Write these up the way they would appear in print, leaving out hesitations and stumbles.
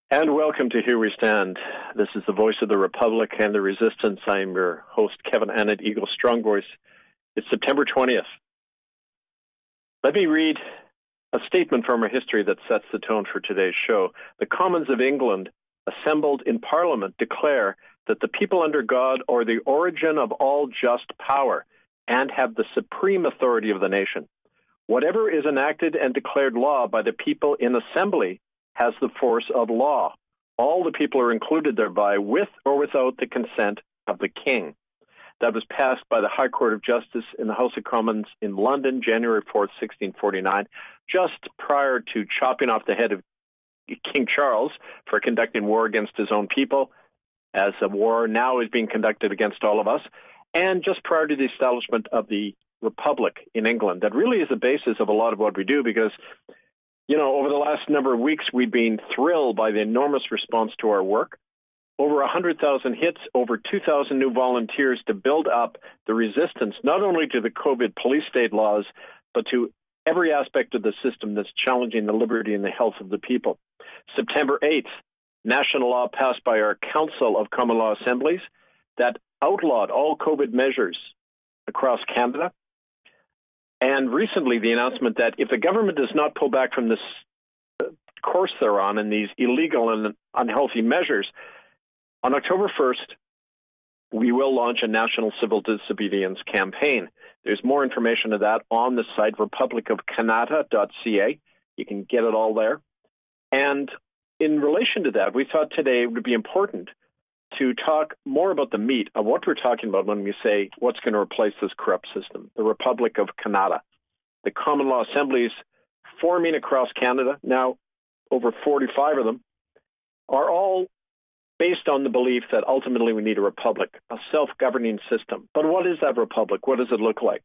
And welcome to Here We Stand. This is the voice of the Republic and the Resistance. I'm your host, Kevin Annett, Eagle Strong Voice. It's September 20th. Let me read a statement from our history that sets the tone for today's show. The Commons of England, assembled in Parliament, declare that the people under God are the origin of all just power and have the supreme authority of the nation. Whatever is enacted and declared law by the people in assembly has the force of law. All the people are included thereby, with or without the consent of the king. That was passed by the High Court of Justice in the House of Commons in London, January 4th, 1649, just prior to chopping off the head of King Charles for conducting war against his own people, as a war now is being conducted against all of us, and just prior to the establishment of the Republic in England. That really is the basis of a lot of what we do, because over the last number of weeks, we've been thrilled by the enormous response to our work. Over 100,000 hits, over 2,000 new volunteers to build up the resistance, not only to the COVID police state laws, but to every aspect of the system that's challenging the liberty and the health of the people. September 8th, national law passed by our Council of Common Law Assemblies that outlawed all COVID measures across Canada. And recently, the announcement that if the government does not pull back from this course they're on in these illegal and unhealthy measures, on October 1st, we will launch a national civil disobedience campaign. There's more information of that on the site, republicofcanada.ca. You can get it all there. And in relation to that, we thought today it would be important to talk more about the meat of what we're talking about when we say what's going to replace this corrupt system, the Republic of Canada. The common law assemblies forming across Canada, now over 45 of them, are all based on the belief that ultimately we need a republic, a self-governing system. But what is that republic? What does it look like?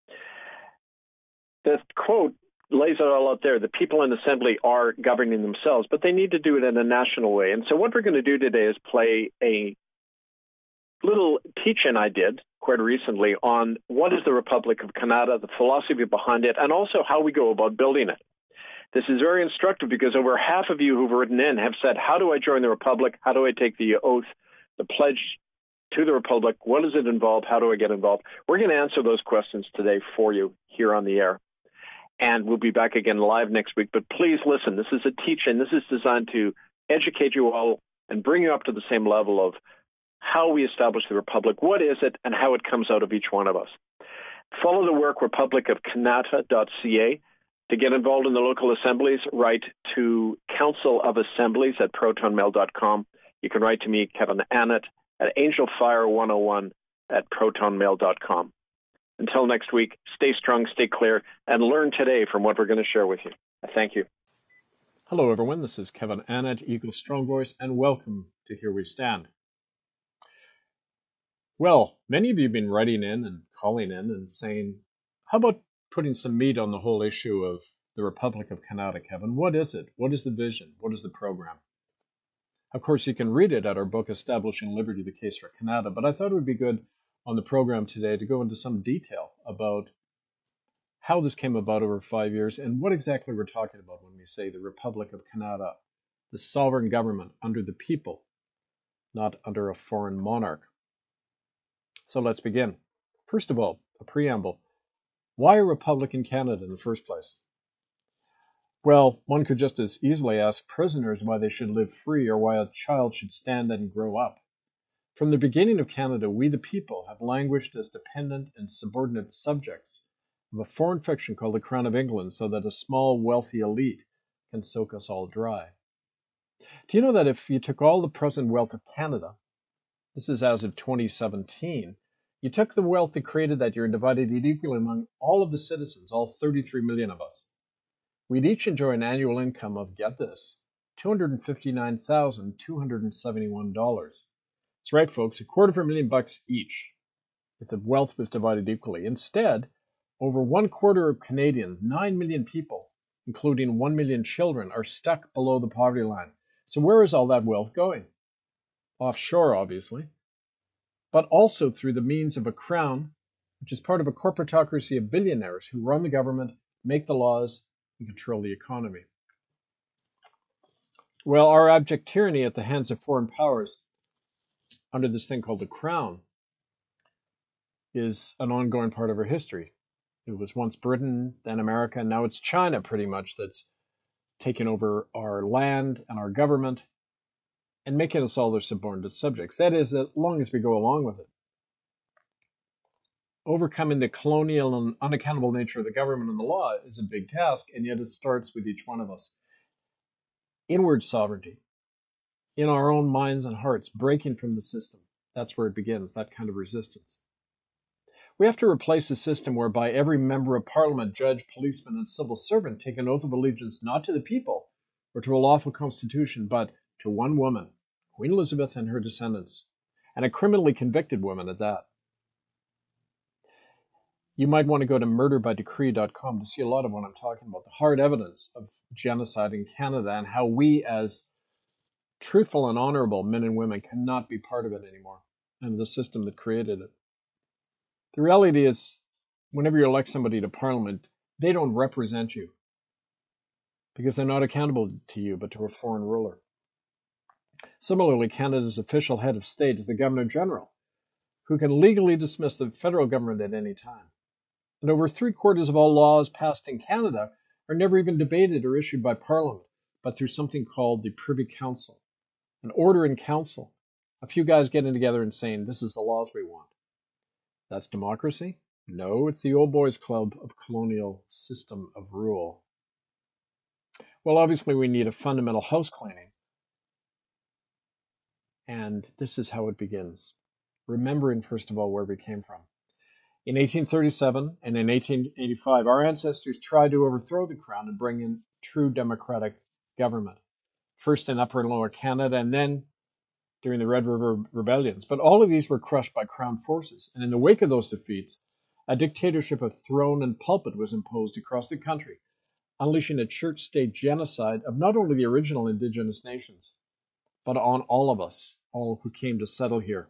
The quote lays it all out there. The people in assembly are governing themselves, but they need to do it in a national way. And so what we're going to do today is play a little teach-in I did quite recently on what is the Republic of Canada, the philosophy behind it, and also how we go about building it. This is very instructive because over half of you who've written in have said, how do I join the Republic? How do I take the oath, the pledge to the Republic? What does it involve? How do I get involved? We're going to answer those questions today for you here on the air. And we'll be back again live next week. But please listen, this is a teach-in. This is designed to educate you all and bring you up to the same level of how we establish the Republic, what is it, and how it comes out of each one of us. Follow the work, republicofcanada.ca. To get involved in the local assemblies, write to Council of Assemblies at protonmail.com. You can write to me, Kevin Annett, at angelfire101 at protonmail.com. Until next week, stay strong, stay clear, and learn today from what we're going to share with you. Thank you. Hello, everyone. This is Kevin Annett, Eagle Strong Voice, and welcome to Here We Stand. Well, many of you have been writing in and calling in and saying, how about putting some meat on the whole issue of the Republic of Canada, Kevin? What is it? What is the vision? What is the program? Of course, you can read it at our book, Establishing Liberty, The Case for Canada, but I thought it would be good on the program today to go into some detail about how this came about over 5 years and what exactly we're talking about when we say the Republic of Canada, the sovereign government under the people, not under a foreign monarch. So let's begin. First of all, a preamble. Why a republic in Canada in the first place? Well, one could just as easily ask prisoners why they should live free or why a child should stand and grow up. From the beginning of Canada, we the people have languished as dependent and subordinate subjects of a foreign fiction called the Crown of England so that a small, wealthy elite can soak us all dry. Do you know that if you took all the present wealth of Canada, this is as of 2017, you took the wealth that created that year and divided it equally among all of the citizens, all 33 million of us, we'd each enjoy an annual income of, get this, $259,271. That's right, folks, $250,000 each, if the wealth was divided equally. Instead, over 1/4 of Canadians, 9 million people, including 1 million children, are stuck below the poverty line. So where is all that wealth going? Offshore, obviously, but also through the means of a crown, which is part of a corporatocracy of billionaires who run the government, make the laws, and control the economy. Well, our abject tyranny at the hands of foreign powers under this thing called the Crown is an ongoing part of our history. It was once Britain, then America, now it's China pretty much that's taken over our land and our government and making us all their subordinate subjects. That is, as long as we go along with it. Overcoming the colonial and unaccountable nature of the government and the law is a big task, and yet it starts with each one of us. Inward sovereignty, in our own minds and hearts, breaking from the system. That's where it begins, that kind of resistance. We have to replace a system whereby every member of parliament, judge, policeman, and civil servant take an oath of allegiance not to the people or to a lawful constitution, but to one woman, Queen Elizabeth and her descendants, and a criminally convicted woman at that. You might want to go to murderbydecree.com to see a lot of what I'm talking about, the hard evidence of genocide in Canada and how we as truthful and honorable men and women cannot be part of it anymore, and the system that created it. The reality is, whenever you elect somebody to parliament, they don't represent you because they're not accountable to you, but to a foreign ruler. Similarly, Canada's official head of state is the Governor General, who can legally dismiss the federal government at any time. And over 3/4 of all laws passed in Canada are never even debated or issued by Parliament, but through something called the Privy Council, an order in council, a few guys getting together and saying, this is the laws we want. That's democracy? No, it's the old boys club of colonial system of rule. Well, obviously we need a fundamental house cleaning. And this is how it begins. Remembering, first of all, where we came from. In 1837 and in 1885, our ancestors tried to overthrow the crown and bring in true democratic government. First in Upper and Lower Canada and then during the Red River Rebellions. But all of these were crushed by Crown forces. And in the wake of those defeats, a dictatorship of throne and pulpit was imposed across the country, unleashing a church-state genocide of not only the original Indigenous nations, but on all of us, all who came to settle here.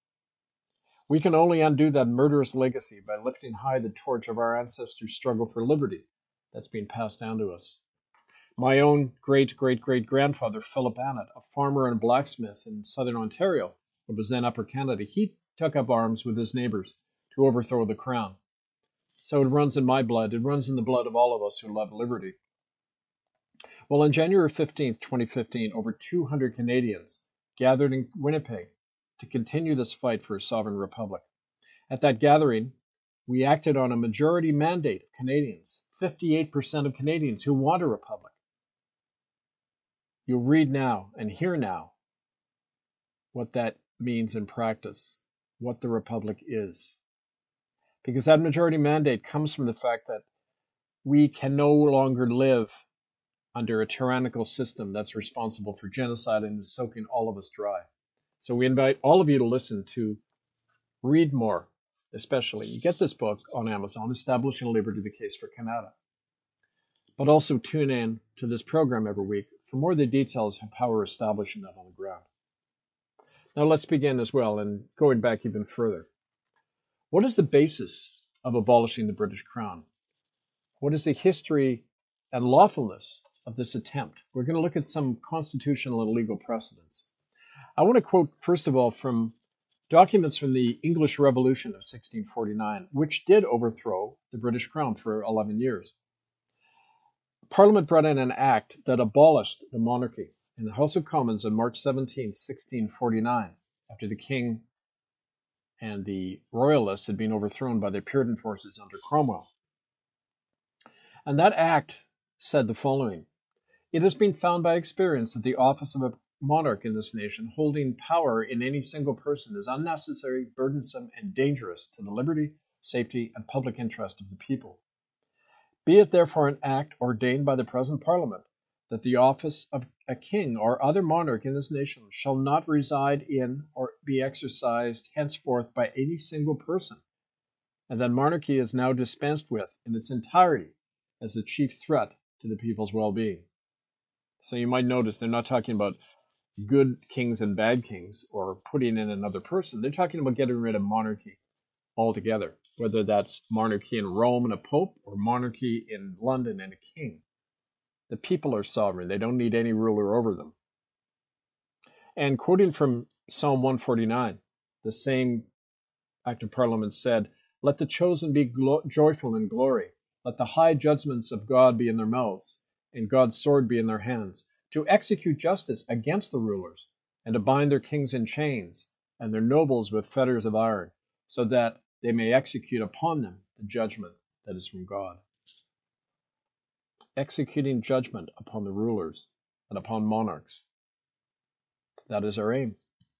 We can only undo that murderous legacy by lifting high the torch of our ancestors' struggle for liberty that's been passed down to us. My own great-great-great-grandfather, Philip Annett, a farmer and blacksmith in southern Ontario, what was then Upper Canada, he took up arms with his neighbors to overthrow the crown. So it runs in my blood. It runs in the blood of all of us who love liberty. Well, on January 15th, 2015, over 200 Canadians gathered in Winnipeg to continue this fight for a sovereign republic. At that gathering, we acted on a majority mandate of Canadians, 58% of Canadians who want a republic. You'll read now and hear now what that means in practice, what the republic is. Because that majority mandate comes from the fact that we can no longer live under a tyrannical system that's responsible for genocide and is soaking all of us dry. So we invite all of you to listen, to read more, especially. You get this book on Amazon, Establishing Liberty, the Case for Canada. But also tune in to this program every week for more of the details of how we're establishing that on the ground. Now let's begin as well, and going back even further. What is the basis of abolishing the British Crown? What is the history and lawfulness of this attempt? We're going to look at some constitutional and legal precedents. I want to quote, first of all, from documents from the English Revolution of 1649, which did overthrow the British Crown for 11 years. Parliament brought in an act that abolished the monarchy in the House of Commons on March 17, 1649, after the king and the royalists had been overthrown by the Puritan forces under Cromwell. And that act said the following: it has been found by experience that the office of a monarch in this nation, holding power in any single person, is unnecessary, burdensome, and dangerous to the liberty, safety, and public interest of the people. Be it therefore an act ordained by the present Parliament that the office of a king or other monarch in this nation shall not reside in or be exercised henceforth by any single person, and that monarchy is now dispensed with in its entirety as the chief threat to the people's well-being. So you might notice they're not talking about good kings and bad kings or putting in another person. They're talking about getting rid of monarchy altogether, whether that's monarchy in Rome and a pope or monarchy in London and a king. The people are sovereign. They don't need any ruler over them. And quoting from Psalm 149, the same Act of Parliament said, "Let the chosen be joyful in glory. Let the high judgments of God be in their mouths, and God's sword be in their hands, to execute justice against the rulers, and to bind their kings in chains, and their nobles with fetters of iron, so that they may execute upon them the judgment that is from God." Executing judgment upon the rulers and upon monarchs. That is our aim.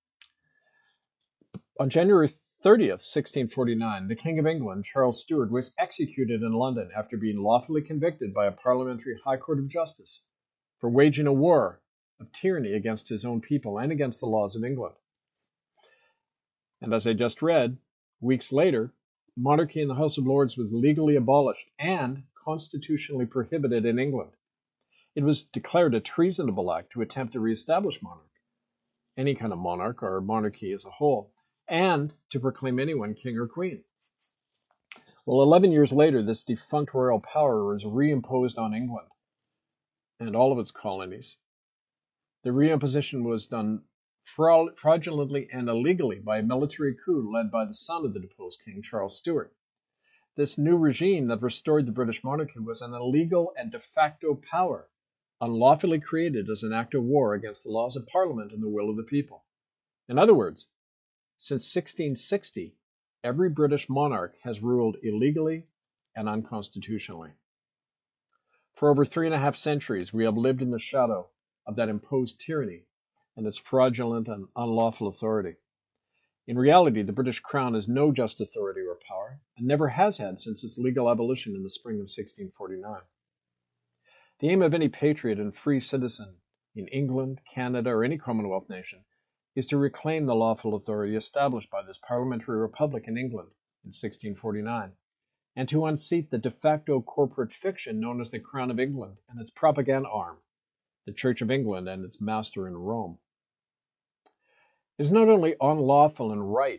On January 30th, 1649, the King of England, Charles Stuart, was executed in London after being lawfully convicted by a parliamentary High Court of Justice for waging a war of tyranny against his own people and against the laws of England. And as I just read, weeks later, monarchy in the House of Lords was legally abolished and constitutionally prohibited in England. It was declared a treasonable act to attempt to reestablish any kind of monarch or monarchy as a whole, and to proclaim anyone king or queen. Well, 11 years later, this defunct royal power was reimposed on England and all of its colonies. The reimposition was done fraudulently and illegally by a military coup led by the son of the deposed king, Charles Stuart. This new regime that restored the British monarchy was an illegal and de facto power, unlawfully created as an act of war against the laws of Parliament and the will of the people. In other words, since 1660, every British monarch has ruled illegally and unconstitutionally. For over 3.5 centuries, we have lived in the shadow of that imposed tyranny and its fraudulent and unlawful authority. In reality, the British Crown has no just authority or power, and never has had since its legal abolition in the spring of 1649. The aim of any patriot and free citizen in England, Canada, or any Commonwealth nation is to reclaim the lawful authority established by this parliamentary republic in England in 1649, and to unseat the de facto corporate fiction known as the Crown of England and its propaganda arm, the Church of England and its master in Rome. It is not only unlawful and right,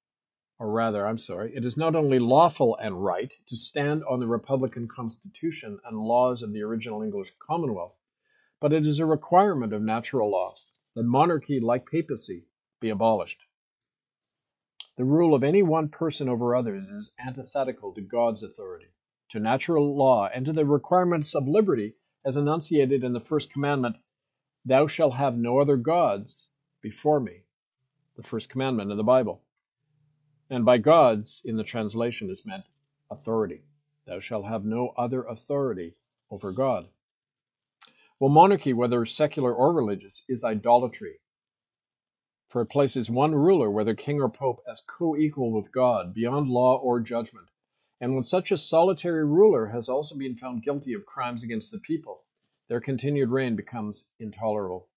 it is not only lawful and right to stand on the Republican Constitution and laws of the original English Commonwealth, but it is a requirement of natural law that monarchy, like papacy, be abolished. The rule of any one person over others is antithetical to God's authority, to natural law, and to the requirements of liberty as enunciated in the first commandment, "Thou shalt have no other gods before me," the first commandment of the Bible. And by gods, in the translation, is meant authority. Thou shalt have no other authority over God. Well, monarchy, whether secular or religious, is idolatry. For it places one ruler, whether king or pope, as co-equal with God, beyond law or judgment. And when such a solitary ruler has also been found guilty of crimes against the people, their continued reign becomes intolerable.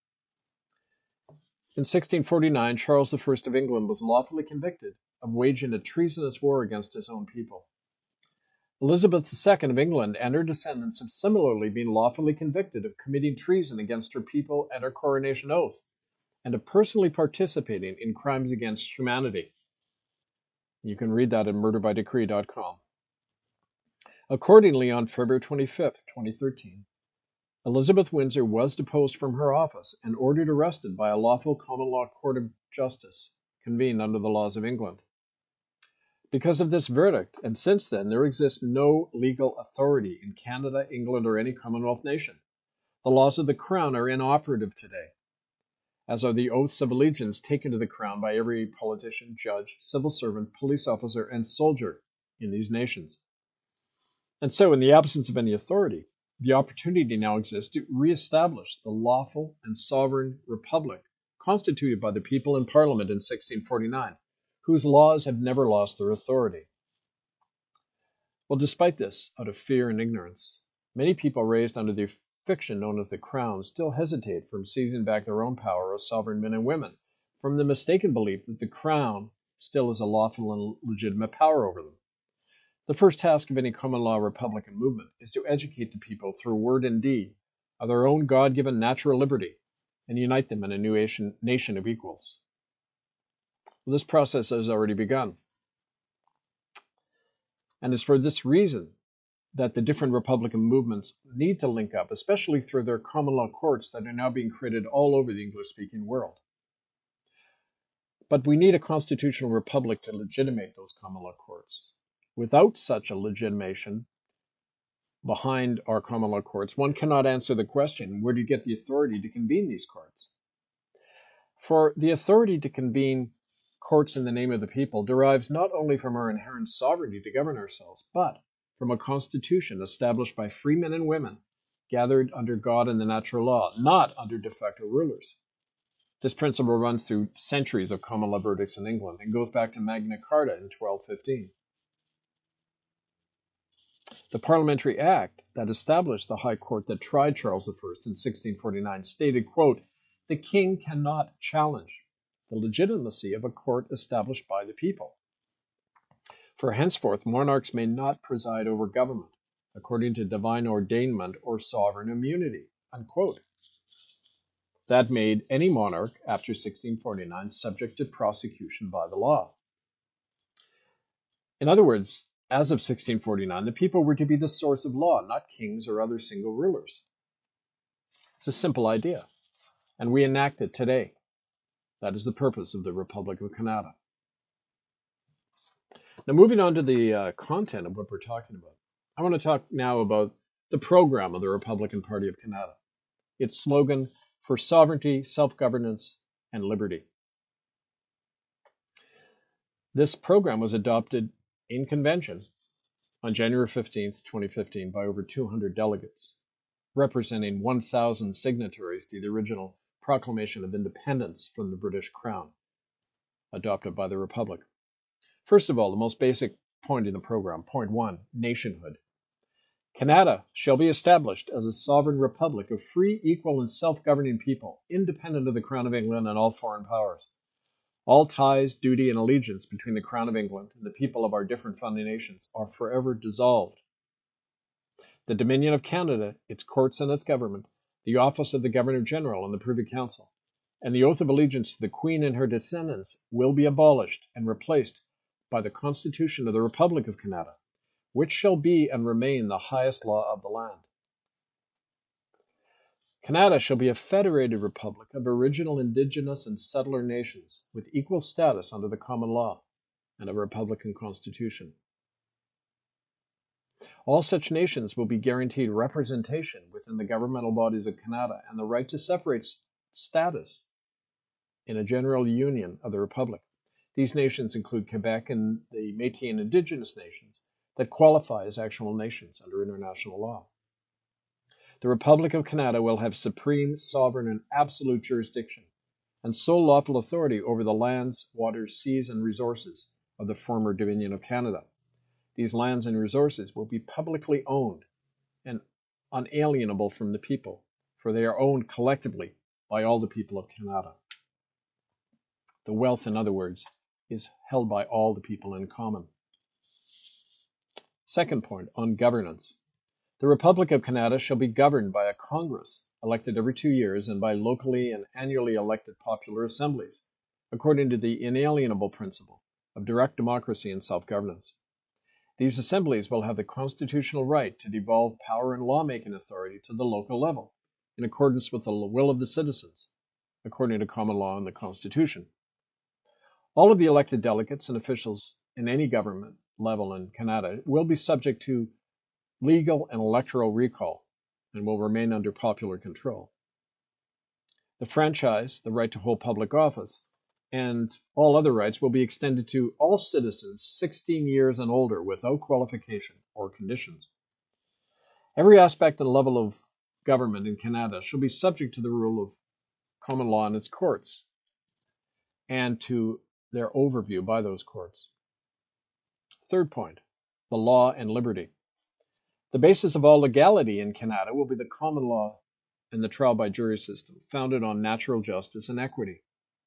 In 1649, Charles I of England was lawfully convicted of waging a treasonous war against his own people. Elizabeth II of England and her descendants have similarly been lawfully convicted of committing treason against her people at her coronation oath, and of personally participating in crimes against humanity. You can read that at murderbydecree.com. Accordingly, on February 25th, 2013, Elizabeth Windsor was deposed from her office and ordered arrested by a lawful common law court of justice convened under the laws of England. Because of this verdict, and since then, there exists no legal authority in Canada, England, or any Commonwealth nation. The laws of the Crown are inoperative today, as are the oaths of allegiance taken to the Crown by every politician, judge, civil servant, police officer, and soldier in these nations. And so, in the absence of any authority, the opportunity now exists to reestablish the lawful and sovereign republic constituted by the people in Parliament in 1649, whose laws have never lost their authority. Well, despite this, out of fear and ignorance, many people raised under the fiction known as the Crown still hesitate from seizing back their own power as sovereign men and women, from the mistaken belief that the Crown still is a lawful and legitimate power over them. The first task of any common law Republican movement is to educate the people through word and deed of their own God-given natural liberty and unite them in a new nation of equals. Well, this process has already begun. And it's for this reason that the different Republican movements need to link up, especially through their common law courts that are now being created all over the English-speaking world. But we need a constitutional republic to legitimate those common law courts. Without such a legitimation behind our common law courts, one cannot answer the question, where do you get the authority to convene these courts? For the authority to convene courts in the name of the people derives not only from our inherent sovereignty to govern ourselves, but from a constitution established by free men and women gathered under God and the natural law, not under de facto rulers. This principle runs through centuries of common law verdicts in England and goes back to Magna Carta in 1215. The Parliamentary Act that established the High Court that tried Charles I in 1649 stated, quote, "The king cannot challenge the legitimacy of a court established by the people. For henceforth monarchs may not preside over government according to divine ordainment or sovereign immunity," unquote. That made any monarch after 1649 subject to prosecution by the law. In other words, as of 1649, the people were to be the source of law, not kings or other single rulers. It's a simple idea, and we enact it today. That is the purpose of the Republic of Canada. Now, moving on to the content of what we're talking about, I want to talk now about the program of the Republican Party of Canada, its slogan for sovereignty, self-governance, and liberty. This program was adopted in convention on January 15th, 2015 by over 200 delegates, representing 1,000 signatories to the original Proclamation of Independence from the British Crown, adopted by the Republic. First of all, the most basic point in the program, point 1, nationhood. Canada shall be established as a sovereign republic of free, equal, and self-governing people, independent of the Crown of England and all foreign powers. All ties, duty, and allegiance between the Crown of England and the people of our different founding nations are forever dissolved. The Dominion of Canada, its courts and its government, the office of the Governor-General and the Privy Council, and the oath of allegiance to the Queen and her descendants will be abolished and replaced by the Constitution of the Republic of Canada, which shall be and remain the highest law of the land. Canada shall be a federated republic of original indigenous and settler nations with equal status under the common law and a republican constitution. All such nations will be guaranteed representation within the governmental bodies of Canada and the right to separate status in a general union of the Republic. These nations include Quebec and the Métis and Indigenous nations that qualify as actual nations under international law. The Republic of Canada will have supreme, sovereign, and absolute jurisdiction and sole lawful authority over the lands, waters, seas, and resources of the former Dominion of Canada. These lands and resources will be publicly owned and unalienable from the people, for they are owned collectively by all the people of Canada. The wealth, in other words, is held by all the people in common. Second point, on governance. The Republic of Canada shall be governed by a Congress elected every 2 years and by locally and annually elected popular assemblies, according to the inalienable principle of direct democracy and self-governance. These assemblies will have the constitutional right to devolve power and lawmaking authority to the local level, in accordance with the will of the citizens, according to common law and the Constitution. All of the elected delegates and officials in any government level in Canada will be subject to legal and electoral recall and will remain under popular control. The franchise, the right to hold public office, and all other rights will be extended to all citizens 16 years and older without qualification or conditions. Every aspect and level of government in Canada shall be subject to the rule of common law and its courts, and to their overview by those courts. Third point, the law and liberty. The basis of all legality in Canada will be the common law and the trial by jury system, founded on natural justice and equity.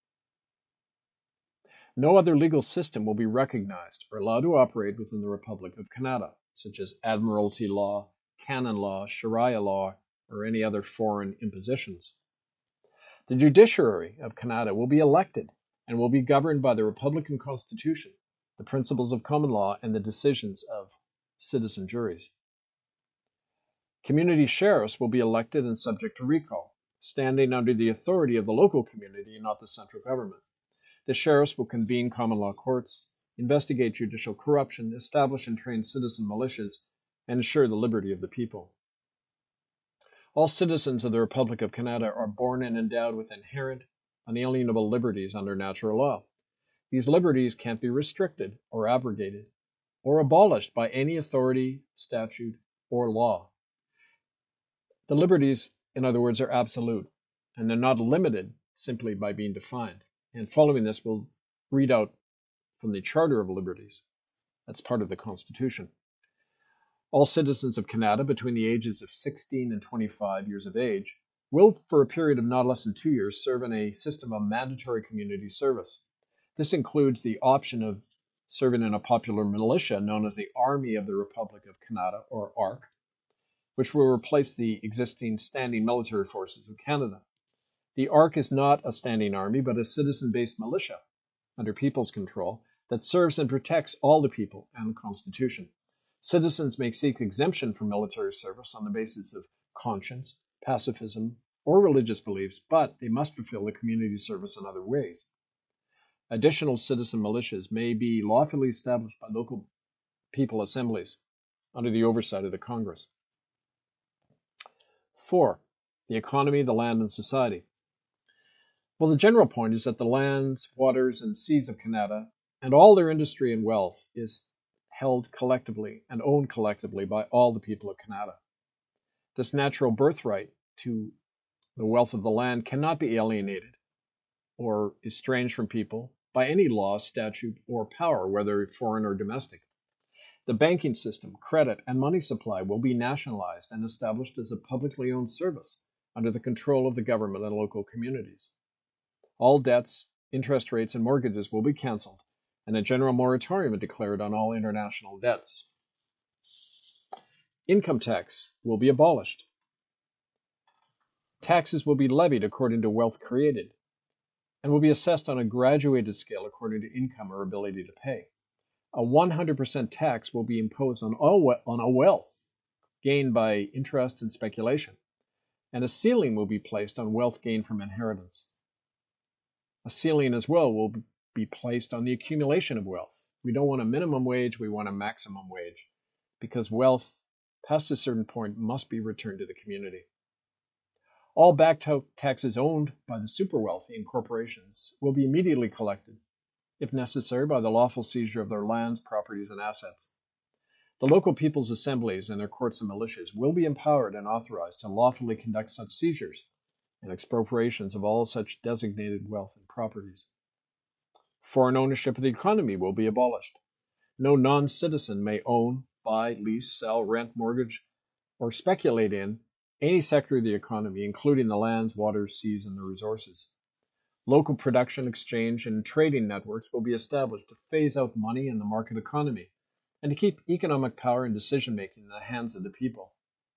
No other legal system will be recognized or allowed to operate within the Republic of Canada, such as admiralty law, canon law, Sharia law, or any other foreign impositions. The judiciary of Canada will be elected and will be governed by the Republican Constitution, the principles of common law, and the decisions of citizen juries. Community sheriffs will be elected and subject to recall, standing under the authority of the local community and not the central government. The sheriffs will convene common law courts, investigate judicial corruption, establish and train citizen militias, and ensure the liberty of the people. All citizens of the Republic of Canada are born and endowed with inherent, unalienable liberties under natural law. These liberties can't be restricted or abrogated or abolished by any authority, statute, or law. The liberties, in other words, are absolute, and they're not limited simply by being defined. And following this, we'll read out from the Charter of Liberties. That's part of the Constitution. All citizens of Canada between the ages of 16 and 25 years of age will, for a period of not less than 2 years, serve in a system of mandatory community service. This includes the option of serving in a popular militia known as the Army of the Republic of Canada, or ARC, which will replace the existing standing military forces of Canada. The ARC is not a standing army, but a citizen-based militia under people's control that serves and protects all the people and the Constitution. Citizens may seek exemption from military service on the basis of conscience, pacifism, or religious beliefs, but they must fulfill the community service in other ways. Additional citizen militias may be lawfully established by local people assemblies under the oversight of the Congress. 4. The economy, the land, and society. Well, the general point is that the lands, waters, and seas of Canada and all their industry and wealth is held collectively and owned collectively by all the people of Canada. This natural birthright to the wealth of the land cannot be alienated or estranged from people by any law, statute, or power, whether foreign or domestic. The banking system, credit, and money supply will be nationalized and established as a publicly owned service under the control of the government and local communities. All debts, interest rates, and mortgages will be canceled, and a general moratorium declared on all international debts. Income tax will be abolished. Taxes will be levied according to wealth created and will be assessed on a graduated scale according to income or ability to pay. A 100% tax will be imposed on all wealth gained by interest and speculation, and a ceiling will be placed on wealth gained from inheritance. A ceiling as well will be placed on the accumulation of wealth. We don't want a minimum wage, we want a maximum wage, because wealth past a certain point must be returned to the community. All back taxes owned by the super wealthy and corporations will be immediately collected, if necessary, by the lawful seizure of their lands, properties, and assets. The local people's assemblies and their courts and militias will be empowered and authorized to lawfully conduct such seizures and expropriations of all such designated wealth and properties. Foreign ownership of the economy will be abolished. No non-citizen may own, buy, lease, sell, rent, mortgage, or speculate in any sector of the economy, including the lands, waters, seas, and the resources. Local production, exchange, and trading networks will be established to phase out money in the market economy and to keep economic power and decision-making in the hands of the people.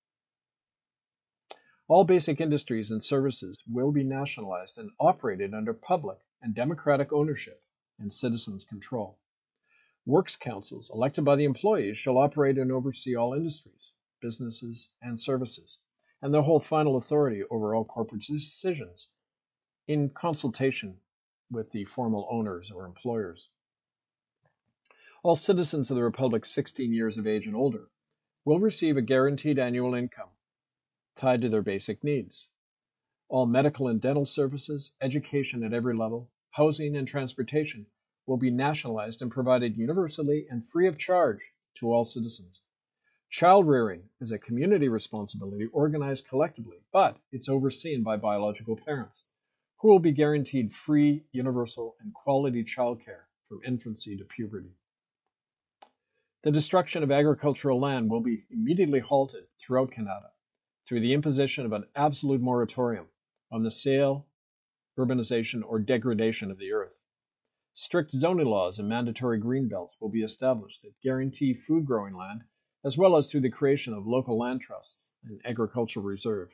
All basic industries and services will be nationalized and operated under public and democratic ownership and citizens' control. Works councils elected by the employees shall operate and oversee all industries, businesses, and services, and they'll hold final authority over all corporate decisions in consultation with the formal owners or employers. All citizens of the Republic 16 years of age and older will receive a guaranteed annual income tied to their basic needs. All medical and dental services, education at every level, housing, and transportation will be nationalized and provided universally and free of charge to all citizens. Child rearing is a community responsibility organized collectively, but it's overseen by biological parents, who will be guaranteed free, universal, and quality childcare from infancy to puberty. The destruction of agricultural land will be immediately halted throughout Canada through the imposition of an absolute moratorium on the sale, urbanization, or degradation of the earth. Strict zoning laws and mandatory green belts will be established that guarantee food growing land, as well as through the creation of local land trusts and agricultural reserve.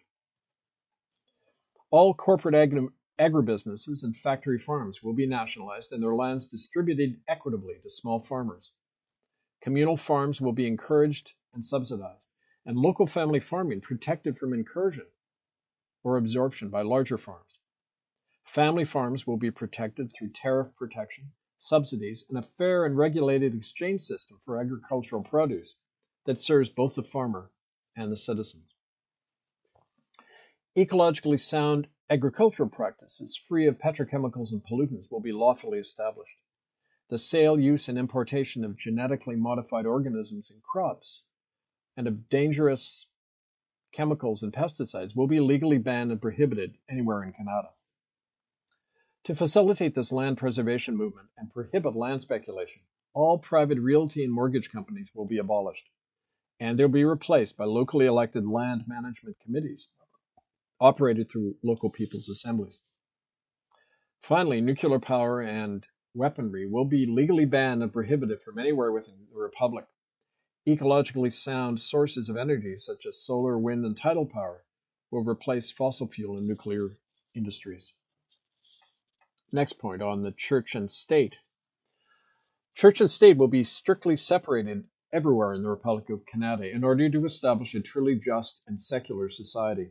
All corporate agribusinesses and factory farms will be nationalized and their lands distributed equitably to small farmers. Communal farms will be encouraged and subsidized, and local family farming protected from incursion or absorption by larger farms. Family farms will be protected through tariff protection, subsidies, and a fair and regulated exchange system for agricultural produce that serves both the farmer and the citizens. Ecologically sound agricultural practices free of petrochemicals and pollutants will be lawfully established. The sale, use, and importation of genetically modified organisms in crops and of dangerous chemicals and pesticides will be legally banned and prohibited anywhere in Canada. To facilitate this land preservation movement and prohibit land speculation, all private realty and mortgage companies will be abolished, and they'll be replaced by locally elected land management committees operated through local people's assemblies. Finally, nuclear power and weaponry will be legally banned and prohibited from anywhere within the Republic. Ecologically sound sources of energy, such as solar, wind, and tidal power, will replace fossil fuel and nuclear industries. Next point on the church and state. Church and state will be strictly separated everywhere in the Republic of Canada in order to establish a truly just and secular society.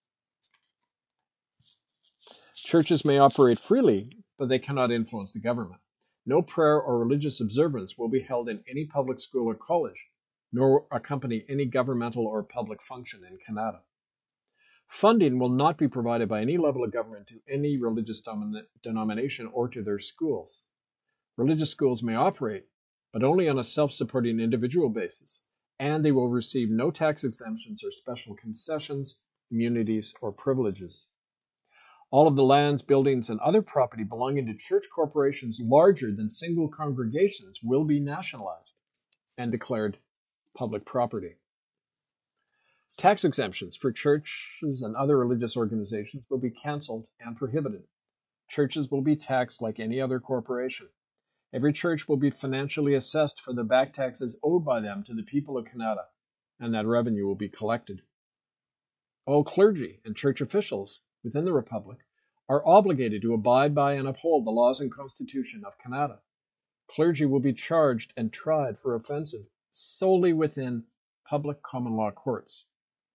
Churches may operate freely, but they cannot influence the government. No prayer or religious observance will be held in any public school or college, nor accompany any governmental or public function in Canada. Funding will not be provided by any level of government to any religious denomination or to their schools. Religious schools may operate, but only on a self-supporting individual basis, and they will receive no tax exemptions or special concessions, immunities, or privileges. All of the lands, buildings, and other property belonging to church corporations larger than single congregations will be nationalized and declared public property. Tax exemptions for churches and other religious organizations will be canceled and prohibited. Churches will be taxed like any other corporation. Every church will be financially assessed for the back taxes owed by them to the people of Canada, and that revenue will be collected. All clergy and church officials within the Republic are obligated to abide by and uphold the laws and Constitution of Canada. Clergy will be charged and tried for offences solely within public common law courts.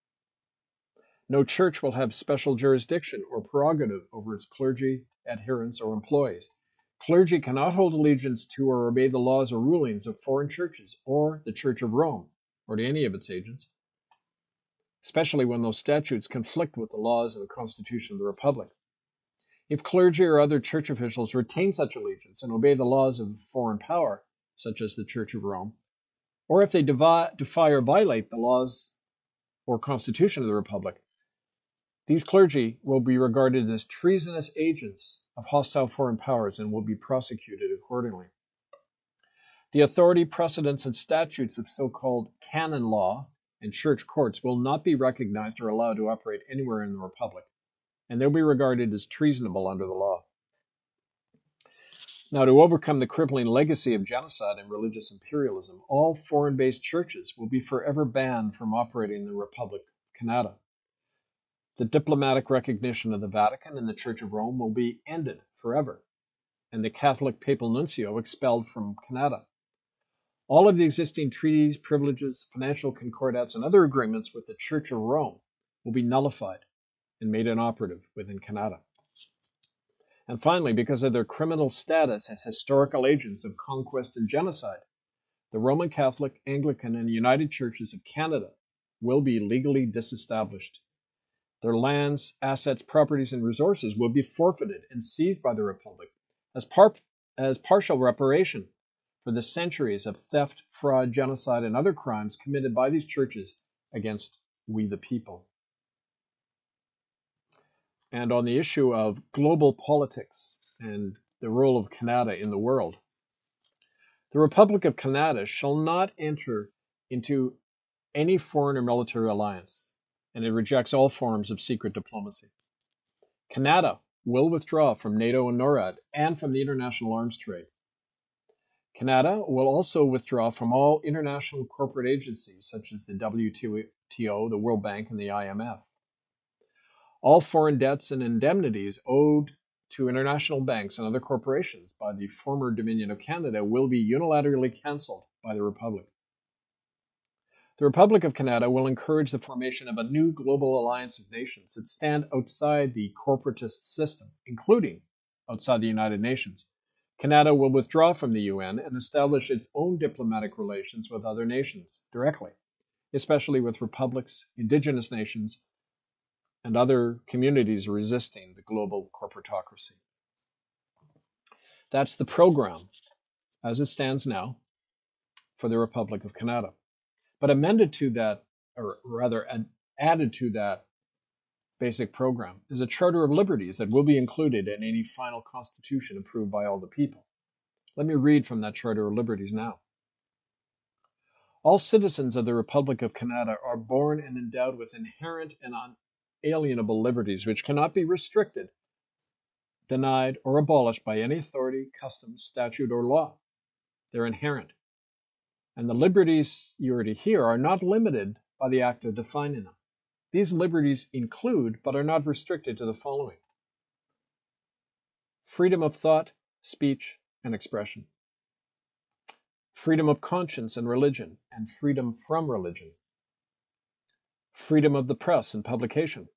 No church will have special jurisdiction or prerogative over its clergy, adherents, or employees. Clergy cannot hold allegiance to or obey the laws or rulings of foreign churches or the Church of Rome, or to any of its agents, especially when those statutes conflict with the laws and the Constitution of the Republic. If clergy or other church officials retain such allegiance and obey the laws of foreign power, such as the Church of Rome, or if they defy or violate the laws or Constitution of the Republic, these clergy will be regarded as treasonous agents of hostile foreign powers and will be prosecuted accordingly. The authority, precedents, and statutes of so-called canon law and church courts will not be recognized or allowed to operate anywhere in the Republic, and they'll be regarded as treasonable under the law. Now, to overcome the crippling legacy of genocide and religious imperialism, all foreign-based churches will be forever banned from operating in the Republic of Canada. The diplomatic recognition of the Vatican and the Church of Rome will be ended forever, and the Catholic Papal Nuncio expelled from Canada. All of the existing treaties, privileges, financial concordats, and other agreements with the Church of Rome will be nullified and made inoperative within Canada. And finally, because of their criminal status as historical agents of conquest and genocide, the Roman Catholic, Anglican, and United Churches of Canada will be legally disestablished. Their lands, assets, properties, and resources will be forfeited and seized by the Republic as partial reparation for the centuries of theft, fraud, genocide, and other crimes committed by these churches against we the people. And on the issue of global politics and the role of Canada in the world, the Republic of Canada shall not enter into any foreign or military alliance, and it rejects all forms of secret diplomacy. Canada will withdraw from NATO and NORAD and from the international arms trade. Canada will also withdraw from all international corporate agencies such as the WTO, the World Bank, and the IMF. All foreign debts and indemnities owed to international banks and other corporations by the former Dominion of Canada will be unilaterally cancelled by the Republic. The Republic of Canada will encourage the formation of a new global alliance of nations that stand outside the corporatist system, including outside the United Nations. Canada will withdraw from the UN and establish its own diplomatic relations with other nations directly, especially with republics, indigenous nations, and other communities resisting the global corporatocracy. That's the program as it stands now for the Republic of Canada. But amended to that, or rather added to that basic program, is a Charter of Liberties that will be included in any final constitution approved by all the people. Let me read from that Charter of Liberties now. All citizens of the Republic of Canada are born and endowed with inherent and unalienable liberties which cannot be restricted, denied, or abolished by any authority, custom, statute, or law. They're inherent. And the liberties you are to hear are not limited by the act of defining them. These liberties include, but are not restricted to the following: freedom of thought, speech, and expression, freedom of conscience and religion, and freedom from religion, freedom of the press and publication,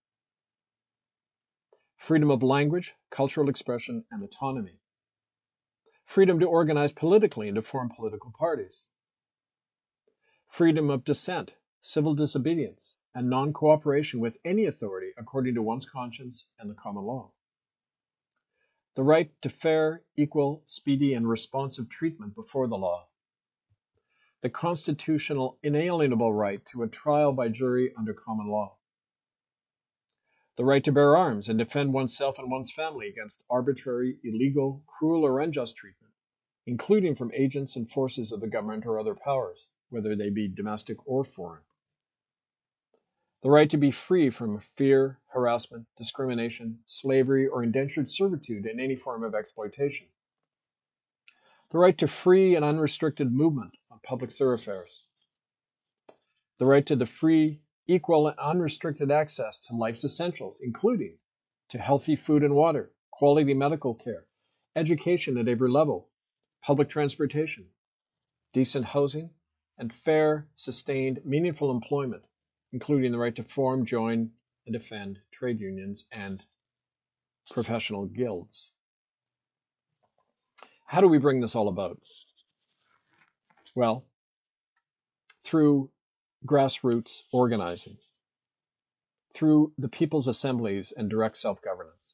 freedom of language, cultural expression, and autonomy, freedom to organize politically and to form political parties, freedom of dissent, civil disobedience, and non-cooperation with any authority according to one's conscience and the common law. The right to fair, equal, speedy, and responsive treatment before the law. The constitutional inalienable right to a trial by jury under common law. The right to bear arms and defend oneself and one's family against arbitrary, illegal, cruel, or unjust treatment, including from agents and forces of the government or other powers, whether they be domestic or foreign. The right to be free from fear, harassment, discrimination, slavery, or indentured servitude in any form of exploitation. The right to free and unrestricted movement on public thoroughfares. The right to the free, equal, and unrestricted access to life's essentials, including to healthy food and water, quality medical care, education at every level, public transportation, decent housing, and fair, sustained, meaningful employment, including the right to form, join, and defend trade unions and professional guilds. How do we bring this all about? Well, through grassroots organizing, through the people's assemblies and direct self-governance.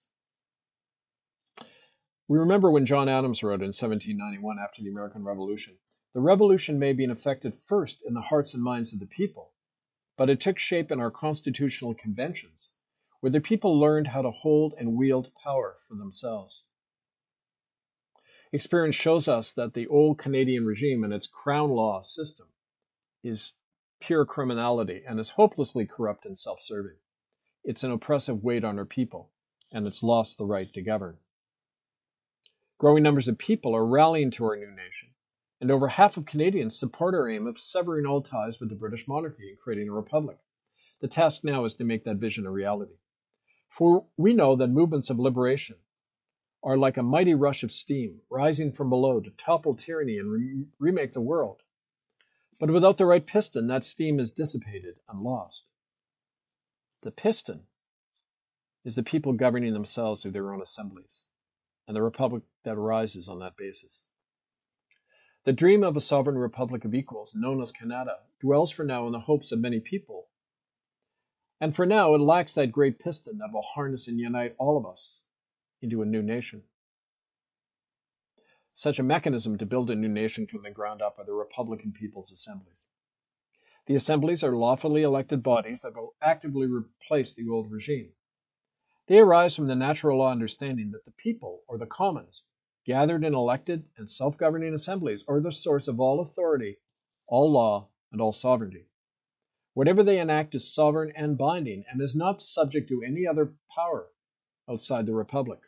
We remember when John Adams wrote in 1791 after the American Revolution, "The revolution may be effected first in the hearts and minds of the people, but it took shape in our constitutional conventions, where the people learned how to hold and wield power for themselves." Experience shows us that the old Canadian regime and its crown law system is pure criminality and is hopelessly corrupt and self-serving. It's an oppressive weight on our people, and it's lost the right to govern. Growing numbers of people are rallying to our new nation, and over half of Canadians support our aim of severing all ties with the British monarchy and creating a republic. The task now is to make that vision a reality. For we know that movements of liberation are like a mighty rush of steam rising from below to topple tyranny and remake the world. But without the right piston, that steam is dissipated and lost. The piston is the people governing themselves through their own assemblies, and the republic that arises on that basis. The dream of a sovereign republic of equals, known as Canada, dwells for now in the hopes of many people. And for now, it lacks that great piston that will harness and unite all of us into a new nation. Such a mechanism to build a new nation from the ground up are the Republican People's Assemblies. The assemblies are lawfully elected bodies that will actively replace the old regime. They arise from the natural law understanding that the people, or the commons, gathered in elected and self-governing assemblies, are the source of all authority, all law, and all sovereignty. Whatever they enact is sovereign and binding, and is not subject to any other power outside the republic.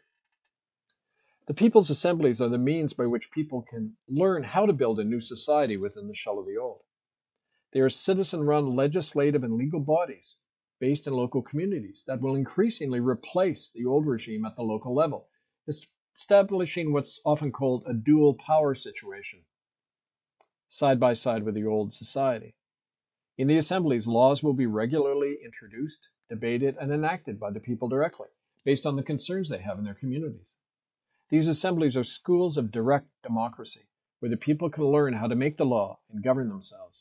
The people's assemblies are the means by which people can learn how to build a new society within the shell of the old. They are citizen-run legislative and legal bodies based in local communities that will increasingly replace the old regime at the local level, establishing what's often called a dual power situation, side by side with the old society. In the assemblies, laws will be regularly introduced, debated, and enacted by the people directly, based on the concerns they have in their communities. These assemblies are schools of direct democracy, where the people can learn how to make the law and govern themselves.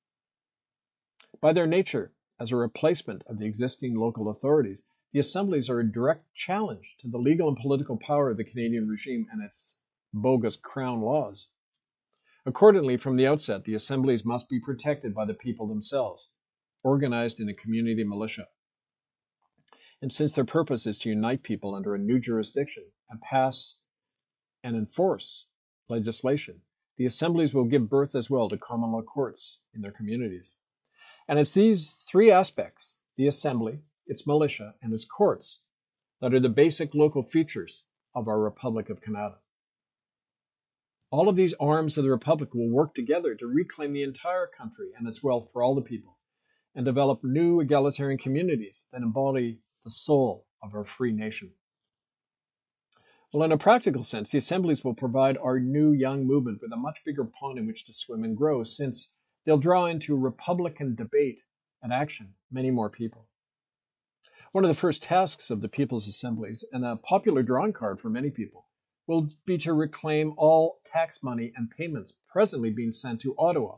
By their nature, as a replacement of the existing local authorities, the assemblies are a direct challenge to the legal and political power of the Canadian regime and its bogus crown laws. Accordingly, from the outset, the assemblies must be protected by the people themselves, organized in a community militia. And since their purpose is to unite people under a new jurisdiction and pass and enforce legislation, the assemblies will give birth as well to common law courts in their communities. And it's these three aspects, the assembly, its militia, and its courts, that are the basic local features of our Republic of Canada. All of these arms of the Republic will work together to reclaim the entire country and its wealth for all the people, and develop new egalitarian communities that embody the soul of our free nation. Well, in a practical sense, the assemblies will provide our new young movement with a much bigger pond in which to swim and grow, since they'll draw into Republican debate and action many more people. One of the first tasks of the People's Assemblies, and a popular drawing card for many people, will be to reclaim all tax money and payments presently being sent to Ottawa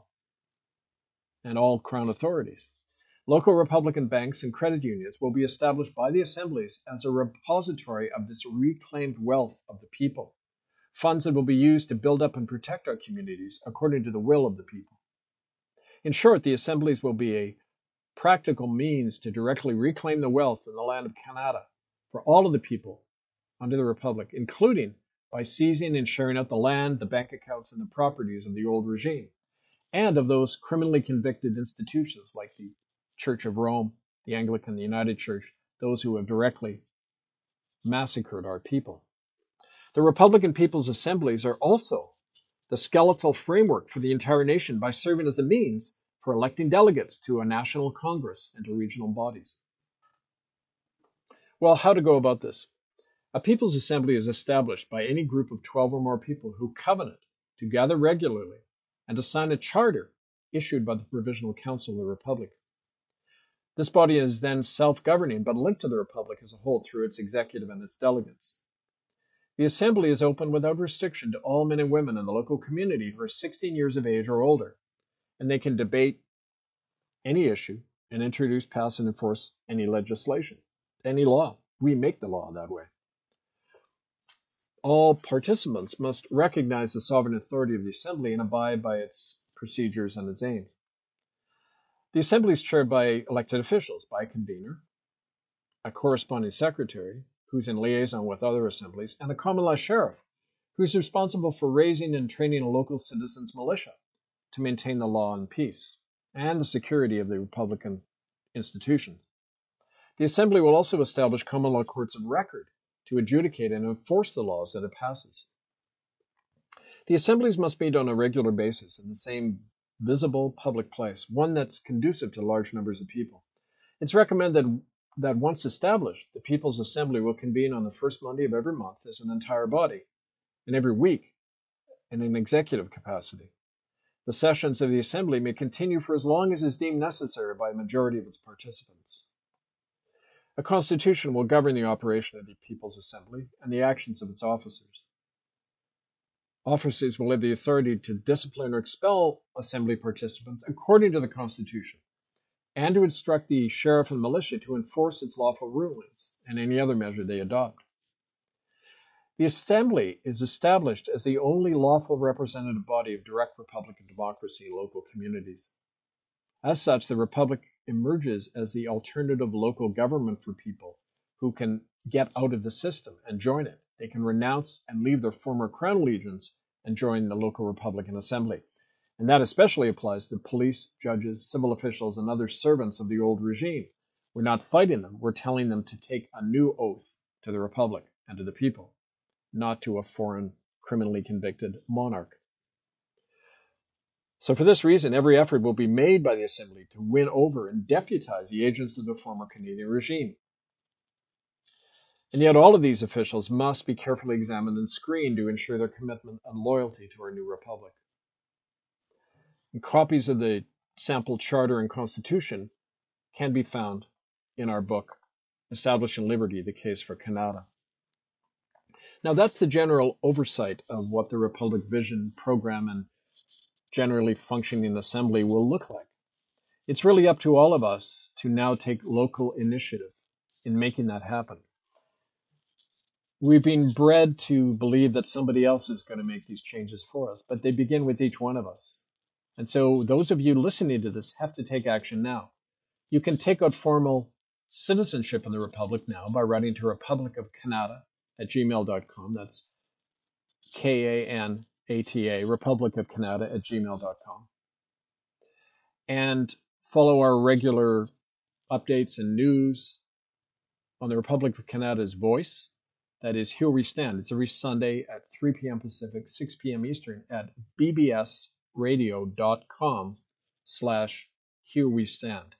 and all Crown authorities. Local Republican banks and credit unions will be established by the assemblies as a repository of this reclaimed wealth of the people, funds that will be used to build up and protect our communities according to the will of the people. In short, the assemblies will be a practical means to directly reclaim the wealth in the land of Canada for all of the people under the Republic, including by seizing and sharing out the land, the bank accounts, and the properties of the old regime, and of those criminally convicted institutions like the Church of Rome, the Anglican, the United Church, those who have directly massacred our people. The Republican People's Assemblies are also the skeletal framework for the entire nation by serving as a means for electing delegates to a national Congress and to regional bodies. Well, how to go about this? A People's Assembly is established by any group of 12 or more people who covenant to gather regularly and to sign a charter issued by the Provisional Council of the Republic. This body is then self-governing but linked to the Republic as a whole through its executive and its delegates. The Assembly is open without restriction to all men and women in the local community who are 16 years of age or older, and they can debate any issue and introduce, pass, and enforce any legislation, any law. We make the law that way. All participants must recognize the sovereign authority of the Assembly and abide by its procedures and its aims. The Assembly is chaired by elected officials, by a convener, a corresponding secretary, who's in liaison with other assemblies, and a common law sheriff, who's responsible for raising and training a local citizens' militia to maintain the law and peace and the security of the Republican institution. The Assembly will also establish common law courts of record to adjudicate and enforce the laws that it passes. The assemblies must meet on a regular basis in the same visible public place, one that's conducive to large numbers of people. It's recommended that once established, the People's Assembly will convene on the first Monday of every month as an entire body, and every week in an executive capacity. The sessions of the Assembly may continue for as long as is deemed necessary by a majority of its participants. A constitution will govern the operation of the People's Assembly and the actions of its officers. Officers will have the authority to discipline or expel Assembly participants according to the Constitution, and to instruct the sheriff and militia to enforce its lawful rulings and any other measure they adopt. The Assembly is established as the only lawful representative body of direct Republican democracy in local communities. As such, the Republic emerges as the alternative local government for people who can get out of the system and join it. They can renounce and leave their former Crown allegiance and join the local Republican Assembly. And that especially applies to police, judges, civil officials, and other servants of the old regime. We're not fighting them. We're telling them to take a new oath to the Republic and to the people, not to a foreign, criminally convicted monarch. So for this reason, every effort will be made by the Assembly to win over and deputize the agents of the former Canadian regime. And yet all of these officials must be carefully examined and screened to ensure their commitment and loyalty to our new republic. And copies of the sample charter and constitution can be found in our book, Establishing Liberty, the Case for Canada. Now, that's the general oversight of what the Republic vision, program, and generally functioning assembly will look like. It's really up to all of us to now take local initiative in making that happen. We've been bred to believe that somebody else is going to make these changes for us, but they begin with each one of us. And so those of you listening to this have to take action now. You can take out formal citizenship in the Republic now by writing to republicofcanada@gmail.com. That's Kanata, republicofcanada@gmail.com. And follow our regular updates and news on the Republic of Canada's Voice. That is Here We Stand. It's every Sunday at 3 p.m. Pacific, 6 p.m. Eastern at bbsradio.com/Here We Stand.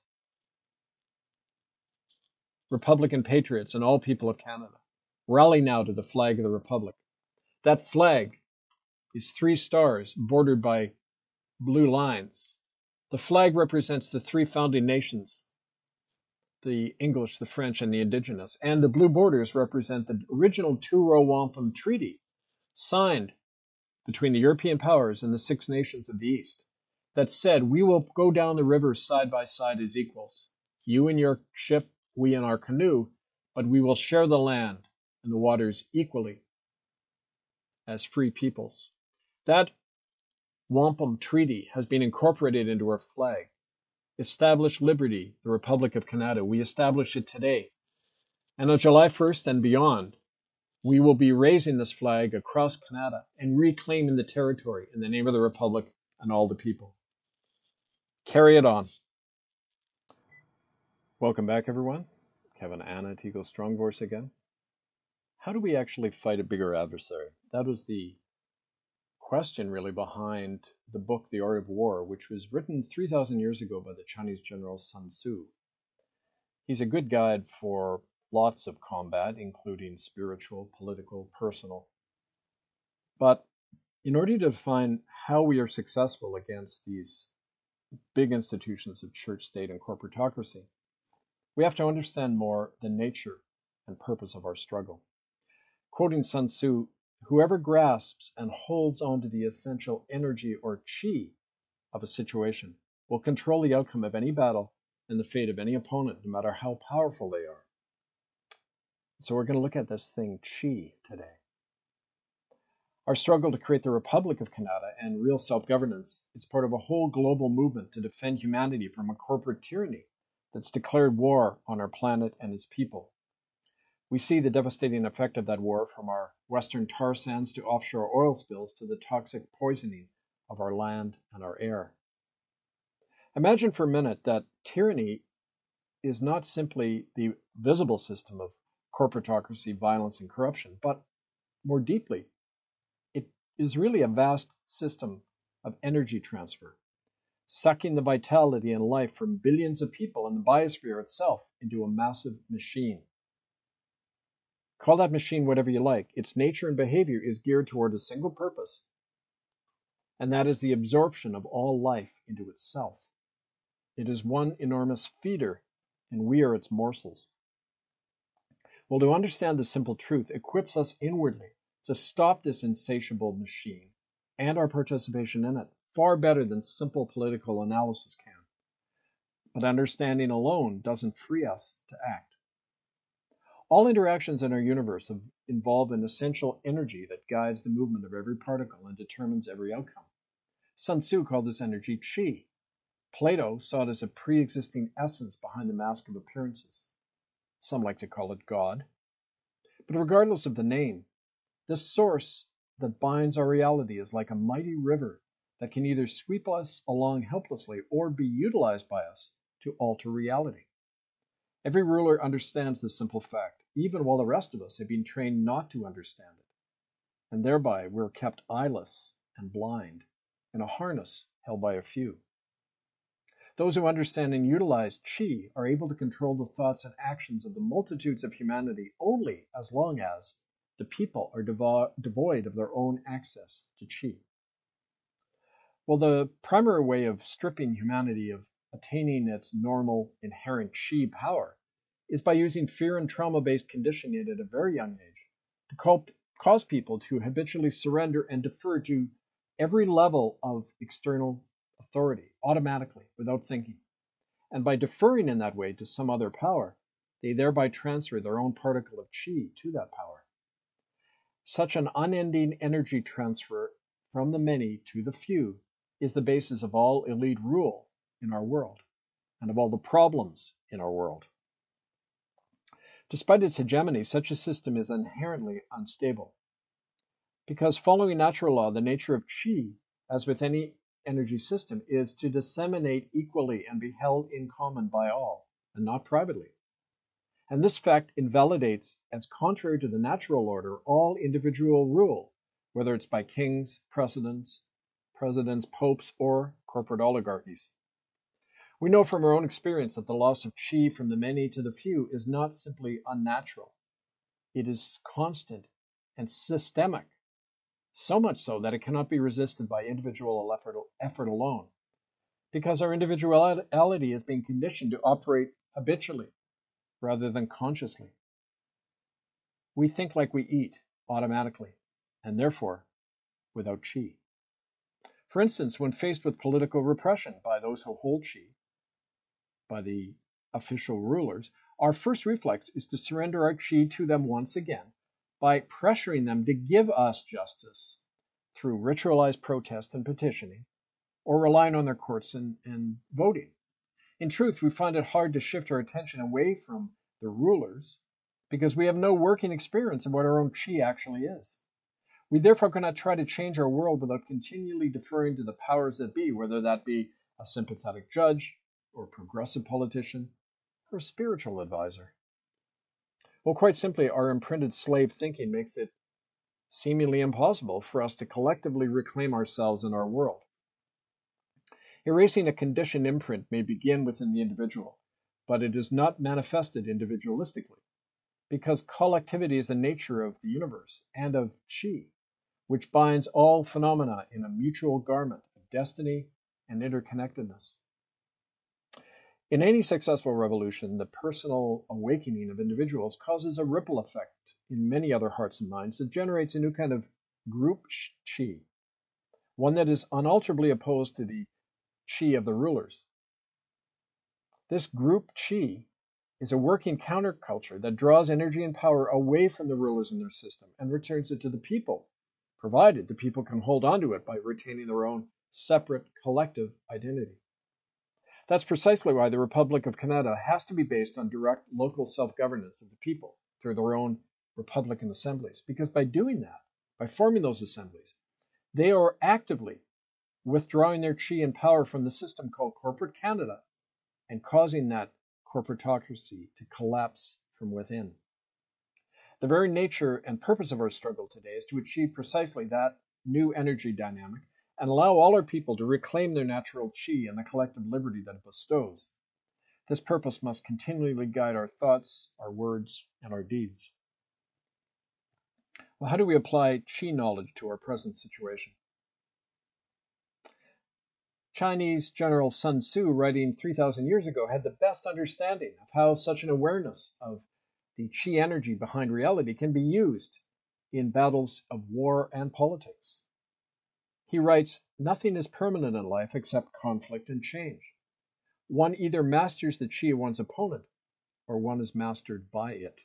Republican patriots and all people of Canada, rally now to the flag of the Republic. That flag is 3 stars bordered by blue lines. The flag represents the 3 founding nations, the English, the French, and the Indigenous. And the blue borders represent the original Truro Wampum Treaty, signed between the European powers and the 6 nations of the East, that said, we will go down the river side by side as equals. You in your ship, we in our canoe, but we will share the land and the waters equally as free peoples. That Wampum Treaty has been incorporated into our flag. Establish liberty, the Republic of Canada. We establish it today. And on July 1st and beyond, we will be raising this flag across Canada and reclaiming the territory in the name of the Republic and all the people. Carry it on. Welcome back, everyone. Kevin Annett, Eagle Strong Voice again. How do we actually fight a bigger adversary? That was the question really behind the book, The Art of War, which was written 3,000 years ago by the Chinese general Sun Tzu. He's a good guide for lots of combat, including spiritual, political, personal. But in order to define how we are successful against these big institutions of church, state, and corporatocracy, we have to understand more the nature and purpose of our struggle. Quoting Sun Tzu, whoever grasps and holds on to the essential energy or chi of a situation will control the outcome of any battle and the fate of any opponent, no matter how powerful they are. So we're going to look at this thing, chi, today. Our struggle to create the Republic of Canada and real self-governance is part of a whole global movement to defend humanity from a corporate tyranny that's declared war on our planet and its people. We see the devastating effect of that war from our western tar sands to offshore oil spills to the toxic poisoning of our land and our air. Imagine for a minute that tyranny is not simply the visible system of corporatocracy, violence, and corruption, but more deeply, it is really a vast system of energy transfer, sucking the vitality and life from billions of people and the biosphere itself into a massive machine. Call that machine whatever you like. Its nature and behavior is geared toward a single purpose, and that is the absorption of all life into itself. It is one enormous feeder, and we are its morsels. Well, to understand the simple truth equips us inwardly to stop this insatiable machine and our participation in it far better than simple political analysis can. But understanding alone doesn't free us to act. All interactions in our universe involve an essential energy that guides the movement of every particle and determines every outcome. Sun Tzu called this energy chi. Plato saw it as a pre-existing essence behind the mask of appearances. Some like to call it God. But regardless of the name, this source that binds our reality is like a mighty river that can either sweep us along helplessly or be utilized by us to alter reality. Every ruler understands this simple fact, even while the rest of us have been trained not to understand it. And thereby we're kept eyeless and blind in a harness held by a few. Those who understand and utilize chi are able to control the thoughts and actions of the multitudes of humanity only as long as the people are devoid of their own access to chi. Well, the primary way of stripping humanity of attaining its normal inherent chi power is by using fear and trauma-based conditioning at a very young age to cause people to habitually surrender and defer to every level of external authority automatically without thinking. And by deferring in that way to some other power, they thereby transfer their own particle of chi to that power. Such an unending energy transfer from the many to the few is the basis of all elite rule in our world and of all the problems in our world. Despite its hegemony, such a system is inherently unstable. Because following natural law, the nature of chi, as with any energy system, is to disseminate equally and be held in common by all, and not privately. And this fact invalidates, as contrary to the natural order, all individual rule, whether it's by kings, presidents, popes, or corporate oligarchies. We know from our own experience that the loss of chi from the many to the few is not simply unnatural. It is constant and systemic, so much so that it cannot be resisted by individual effort alone, because our individuality is being conditioned to operate habitually rather than consciously. We think like we eat automatically, and therefore without chi. For instance, when faced with political repression by those who hold chi, by the official rulers, our first reflex is to surrender our chi to them once again by pressuring them to give us justice through ritualized protest and petitioning, or relying on their courts and voting. In truth, we find it hard to shift our attention away from the rulers because we have no working experience of what our own chi actually is. We therefore cannot try to change our world without continually deferring to the powers that be, whether that be a sympathetic judge, or a progressive politician, or a spiritual advisor. Well, quite simply, our imprinted slave thinking makes it seemingly impossible for us to collectively reclaim ourselves in our world. Erasing a conditioned imprint may begin within the individual, but it is not manifested individualistically, because collectivity is the nature of the universe and of chi, which binds all phenomena in a mutual garment of destiny and interconnectedness. In any successful revolution, the personal awakening of individuals causes a ripple effect in many other hearts and minds that generates a new kind of group chi, one that is unalterably opposed to the chi of the rulers. This group chi is a working counterculture that draws energy and power away from the rulers in their system and returns it to the people, provided the people can hold on to it by retaining their own separate collective identity. That's precisely why the Republic of Canada has to be based on direct local self-governance of the people through their own Republican assemblies, because by doing that, by forming those assemblies, they are actively withdrawing their chi and power from the system called corporate Canada and causing that corporatocracy to collapse from within. The very nature and purpose of our struggle today is to achieve precisely that new energy dynamic and allow all our people to reclaim their natural chi and the collective liberty that it bestows. This purpose must continually guide our thoughts, our words, and our deeds. Well, how do we apply chi knowledge to our present situation? Chinese General Sun Tzu, writing 3,000 years ago, had the best understanding of how such an awareness of the chi energy behind reality can be used in battles of war and politics. He writes, "Nothing is permanent in life except conflict and change. One either masters the chi of one's opponent, or one is mastered by it."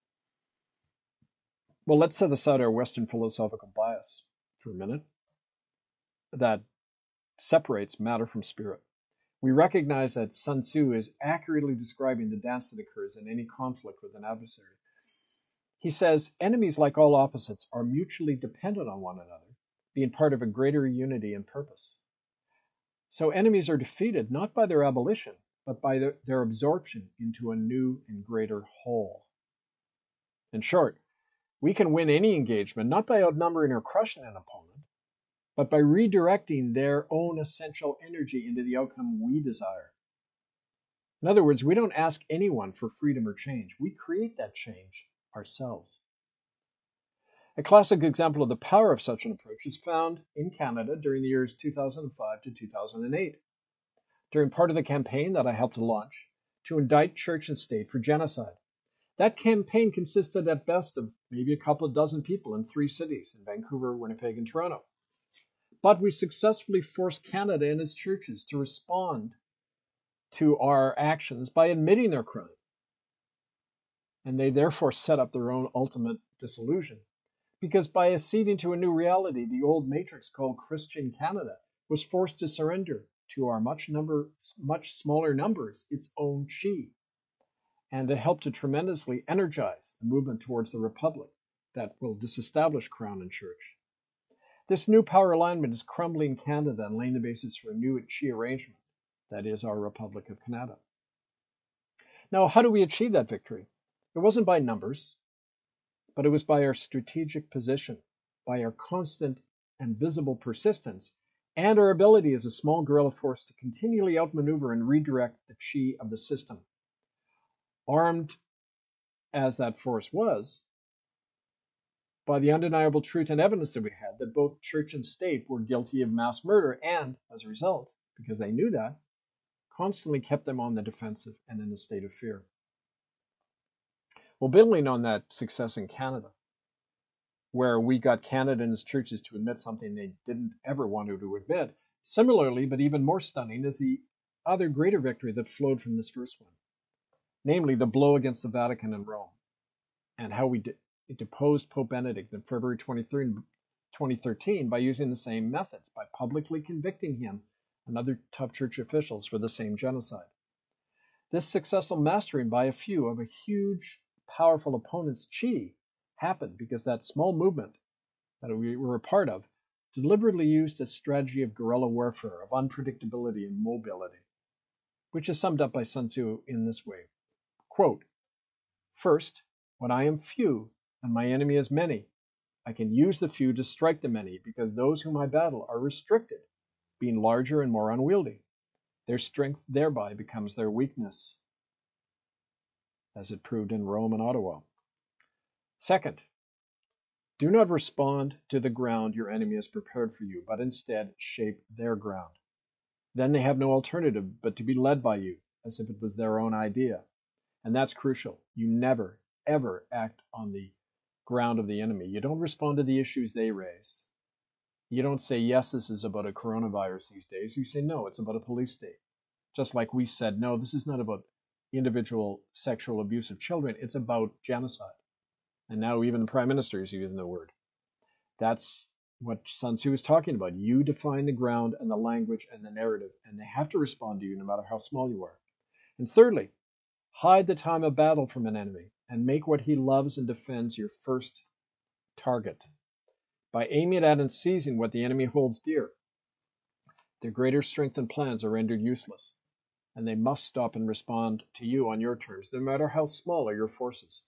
Well, let's set aside our Western philosophical bias for a minute that separates matter from spirit. We recognize that Sun Tzu is accurately describing the dance that occurs in any conflict with an adversary. He says, "Enemies, like all opposites, are mutually dependent on one another, being part of a greater unity and purpose. So enemies are defeated not by their abolition, but by their absorption into a new and greater whole." In short, we can win any engagement not by outnumbering or crushing an opponent, but by redirecting their own essential energy into the outcome we desire. In other words, we don't ask anyone for freedom or change. We create that change ourselves. A classic example of the power of such an approach is found in Canada during the years 2005 to 2008, during part of the campaign that I helped to launch to indict church and state for genocide. That campaign consisted at best of maybe a couple of dozen people in 3 cities, in Vancouver, Winnipeg, and Toronto. But we successfully forced Canada and its churches to respond to our actions by admitting their crime. And they therefore set up their own ultimate dissolution. Because by acceding to a new reality, the old matrix called Christian Canada was forced to surrender to our much smaller numbers its own chi. And it helped to tremendously energize the movement towards the republic that will disestablish Crown and Church. This new power alignment is crumbling Canada and laying the basis for a new chi arrangement, that is our Republic of Canada. Now, how do we achieve that victory? It wasn't by numbers, but it was by our strategic position, by our constant and visible persistence, and our ability as a small guerrilla force to continually outmaneuver and redirect the chi of the system. Armed as that force was, by the undeniable truth and evidence that we had that both church and state were guilty of mass murder and, as a result, because they knew that, constantly kept them on the defensive and in a state of fear. Well, building on that success in Canada, where we got Canada and its churches to admit something they didn't ever want to admit, similarly, but even more stunning, is the other greater victory that flowed from this first one, namely the blow against the Vatican and Rome, and how we deposed Pope Benedict in February 2013 by using the same methods, by publicly convicting him and other top church officials for the same genocide. This successful mastering by a few of a huge, powerful opponent's chi happened because that small movement that we were a part of deliberately used a strategy of guerrilla warfare, of unpredictability and mobility, which is summed up by Sun Tzu in this way. Quote, "First, when I am few and my enemy is many, I can use the few to strike the many because those whom I battle are restricted, being larger and more unwieldy. Their strength thereby becomes their weakness," as it proved in Rome and Ottawa. Second, do not respond to the ground your enemy has prepared for you, but instead shape their ground. Then they have no alternative but to be led by you, as if it was their own idea. And that's crucial. You never, ever act on the ground of the enemy. You don't respond to the issues they raise. You don't say, yes, this is about a coronavirus these days. You say, no, it's about a police state. Just like we said, no, this is not about individual sexual abuse of children. It's about genocide. And now even the Prime Minister is using the word. That's what Sun Tzu is talking about. You define the ground and the language and the narrative, and they have to respond to you no matter how small you are. And thirdly, hide the time of battle from an enemy and make what he loves and defends your first target. By aiming at and seizing what the enemy holds dear, their greater strength and plans are rendered useless, and they must stop and respond to you on your terms, no matter how small are your forces.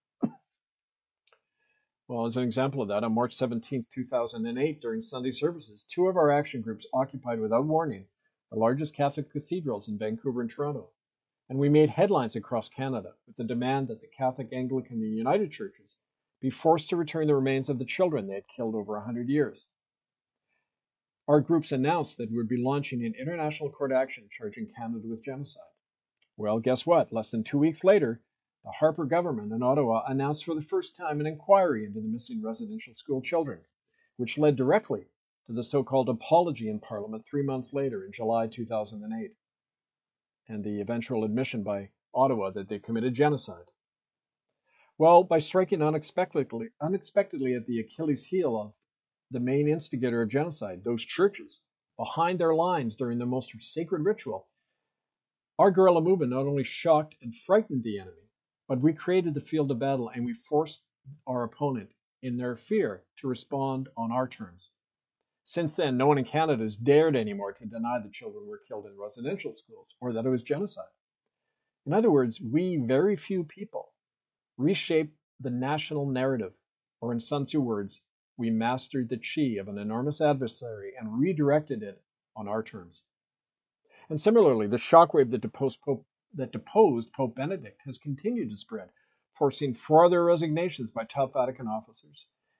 Well, as an example of that, on March 17, 2008, during Sunday services, 2 of our action groups occupied without warning the largest Catholic cathedrals in Vancouver and Toronto. And we made headlines across Canada with the demand that the Catholic, Anglican, and United Churches be forced to return the remains of the children they had killed over 100 years. Our groups announced that we would be launching an international court action charging Canada with genocide. Well, guess what? Less than 2 weeks later, the Harper government in Ottawa announced for the first time an inquiry into the missing residential school children, which led directly to the so-called apology in Parliament 3 months later in July 2008, and the eventual admission by Ottawa that they committed genocide. Well, by striking unexpectedly at the Achilles heel of the main instigator of genocide, those churches, behind their lines during the most sacred ritual, our guerrilla movement not only shocked and frightened the enemy, but we created the field of battle and we forced our opponent, in their fear, to respond on our terms. Since then, no one in Canada has dared anymore to deny that children were killed in residential schools or that it was genocide. In other words, we, very few people, reshaped the national narrative, or in Sun Tzu words, we mastered the chi of an enormous adversary and redirected it on our terms. And similarly, the shockwave that deposed Pope Benedict has continued to spread, forcing further resignations by top Vatican officers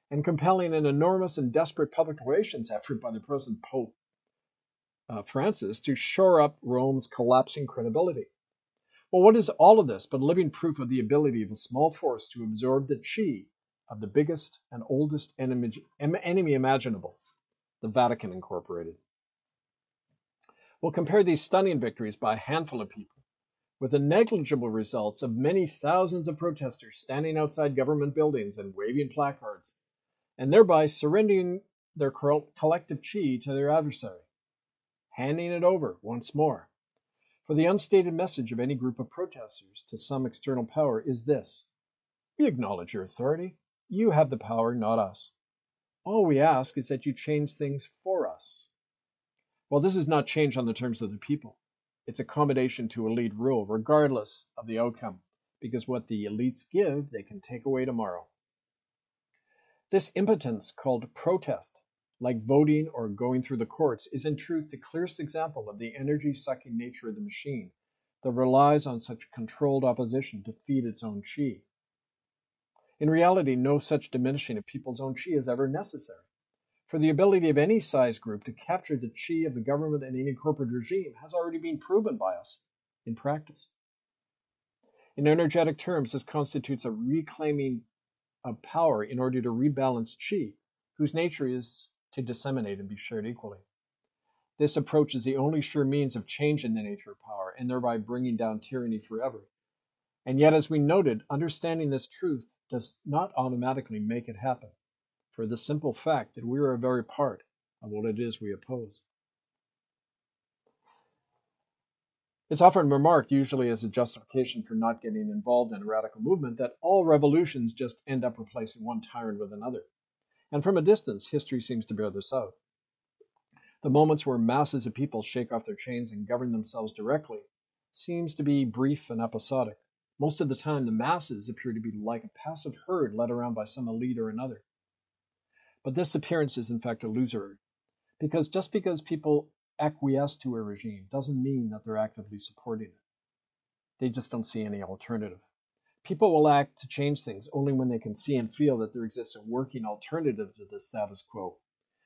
and compelling an enormous and desperate public relations effort by the present Pope Francis to shore up Rome's collapsing credibility. Well, what is all of this but living proof of the ability of a small force to absorb the chi of the biggest and oldest enemy imaginable, the Vatican Incorporated? We'll compare these stunning victories by a handful of people with the negligible results of many thousands of protesters standing outside government buildings and waving placards, and thereby surrendering their collective chi to their adversary, handing it over once more. For the unstated message of any group of protesters to some external power is this: we acknowledge your authority. You have the power, not us. All we ask is that you change things for us. Well, this is not change on the terms of the people. It's accommodation to elite rule, regardless of the outcome, because what the elites give, they can take away tomorrow. This impotence called protest, like voting or going through the courts, is in truth the clearest example of the energy-sucking nature of the machine that relies on such controlled opposition to feed its own chi. In reality, no such diminishing of people's own chi is ever necessary, for the ability of any size group to capture the chi of the government and any corporate regime has already been proven by us in practice. In energetic terms, this constitutes a reclaiming of power in order to rebalance chi, whose nature is to disseminate and be shared equally. This approach is the only sure means of changing the nature of power and thereby bringing down tyranny forever. And yet, as we noted, understanding this truth does not automatically make it happen, for the simple fact that we are a very part of what it is we oppose. It's often remarked, usually as a justification for not getting involved in a radical movement, that all revolutions just end up replacing one tyrant with another. And from a distance, history seems to bear this out. The moments where masses of people shake off their chains and govern themselves directly seems to be brief and episodic. Most of the time, the masses appear to be like a passive herd led around by some elite or another. But this appearance is in fact illusory, because just because people acquiesce to a regime doesn't mean that they're actively supporting it. They just don't see any alternative. People will act to change things only when they can see and feel that there exists a working alternative to the status quo.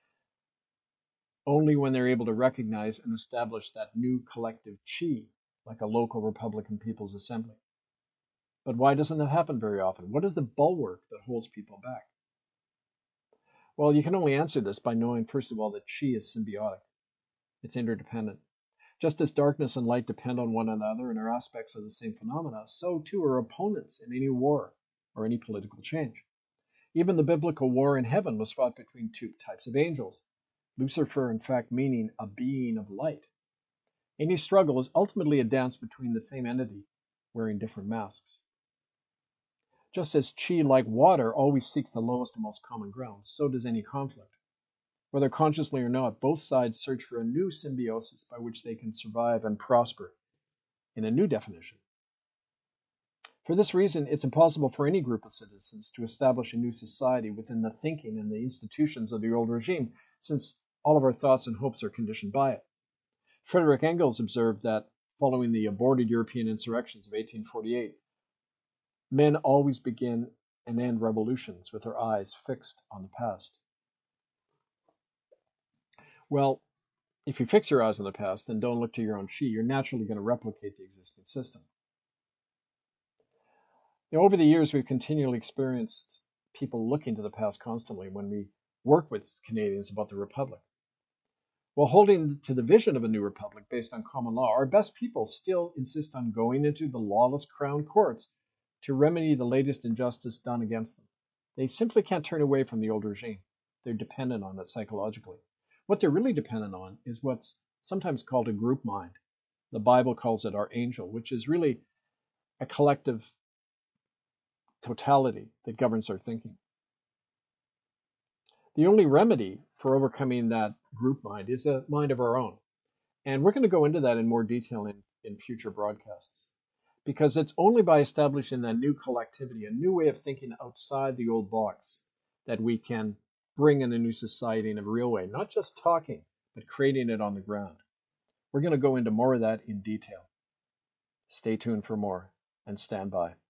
Only when they're able to recognize and establish that new collective chi, like a local Republican People's Assembly. But why doesn't that happen very often? What is the bulwark that holds people back? Well, you can only answer this by knowing, first of all, that chi is symbiotic. It's interdependent. Just as darkness and light depend on one another and are aspects of the same phenomena, so too are opponents in any war or any political change. Even the biblical war in heaven was fought between two types of angels, Lucifer, in fact, meaning a being of light. Any struggle is ultimately a dance between the same entity, wearing different masks. Just as chi, like water, always seeks the lowest and most common ground, so does any conflict. Whether consciously or not, both sides search for a new symbiosis by which they can survive and prosper in a new definition. For this reason, it's impossible for any group of citizens to establish a new society within the thinking and the institutions of the old regime, since all of our thoughts and hopes are conditioned by it. Frederick Engels observed that, following the aborted European insurrections of 1848, men always begin and end revolutions with their eyes fixed on the past. Well, if you fix your eyes on the past and don't look to your own chi, you're naturally going to replicate the existing system. Now, over the years, we've continually experienced people looking to the past constantly when we work with Canadians about the Republic. While holding to the vision of a new republic based on common law, our best people still insist on going into the lawless crown courts to remedy the latest injustice done against them. They simply can't turn away from the old regime. They're dependent on it psychologically. What they're really dependent on is what's sometimes called a group mind. The Bible calls it our angel, which is really a collective totality that governs our thinking. The only remedy for overcoming that group mind is a mind of our own. And we're going to go into that in more detail in future broadcasts. Because it's only by establishing that new collectivity, a new way of thinking outside the old box, that we can bring in a new society in a real way, not just talking, but creating it on the ground. We're going to go into more of that in detail. Stay tuned for more and stand by.